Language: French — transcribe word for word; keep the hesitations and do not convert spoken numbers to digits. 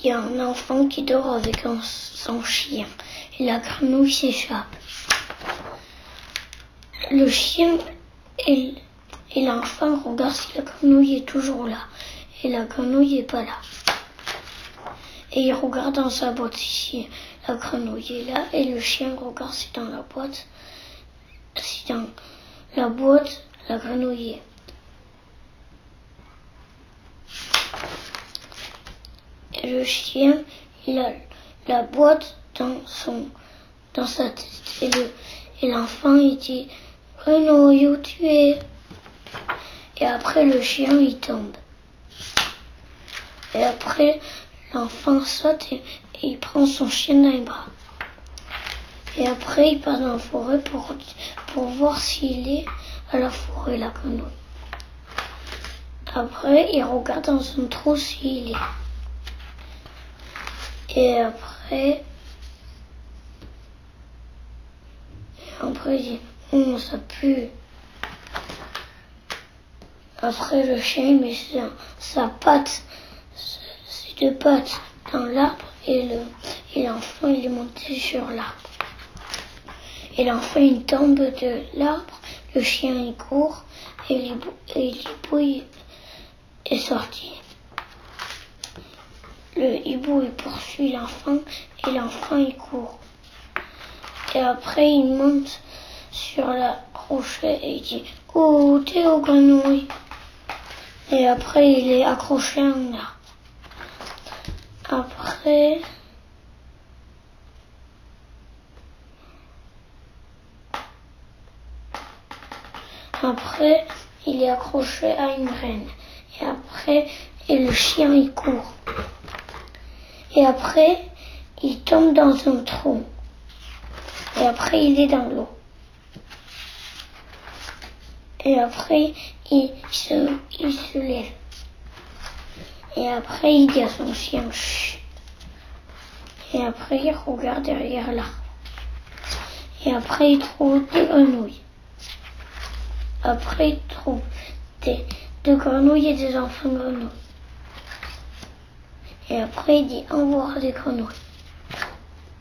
il y a un enfant qui dort avec un, son chien et la grenouille s'échappe. Le chien et, et l'enfant regardent si la grenouille est toujours là et la grenouille n'est pas là. Et il regarde dans sa boîte si la grenouille est là et le chien regarde si dans la boîte, si dans la boîte la grenouille est. Et le chien, il a la boîte dans son, dans sa tête. Et le, et l'enfant, il dit, grenouille, où tu es? Et après, le chien, il tombe. Et après, l'enfant saute et, et il prend son chien dans les bras. Et après, il part dans la forêt pour, pour voir s'il est à la forêt, la grenouille. Après, il regarde dans son trou s'il est. Et après, après il dit, oh, ça pue. Après, le chien il met sa, sa patte, ses deux pattes dans l'arbre et, le, et l'enfant il est monté sur l'arbre. Et l'enfant il tombe de l'arbre, le chien il court et l'hibou, et l'hibou il est sorti. Le hibou il poursuit l'enfant et l'enfant il court. Et après il monte sur la rocher et il dit « Oh, t'es au grenouille ?» Et après il est accroché à un arbre. Après... Après il est accroché à une graine. Et après et le chien il court. Et après, il tombe dans un trou. Et après, il est dans l'eau. Et après, il se, il se lève. Et après, il dit à son chien, chut. Et après, il regarde derrière l'arbre. Et après, il trouve des grenouilles. Après, il trouve des, des grenouilles et des enfants grenouilles. Et après, il dit au revoir des grenouilles.